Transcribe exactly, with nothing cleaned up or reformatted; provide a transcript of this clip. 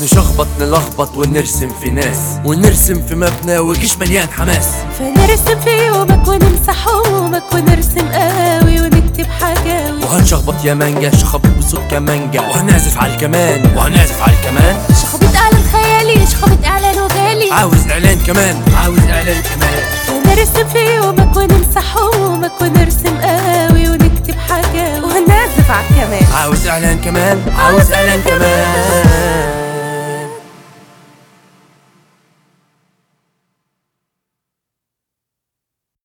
نشخبط نلخبط ونرسم في ناس، ونرسم في مبنى وجيش مليان حماس. فنرسم في يومك ونمسح همومك ونرسم قاوي ونكتب حكاوي. وهنشخبط يا مانجا شخبط بصوت كمانجا، وهنعزف على الكمان وهنعزف على الكمان. شخبط اعلان خيالي شخبط اعلان وغالي، عاوز اعلان كمان عاوز اعلان كمان. فنرسم في يومك ونمسح همومك ونرسم قاوي ونكتب حكاوي وهنعزف على الكمان. عاوز اعلان كمان عاوز اعلان كمان.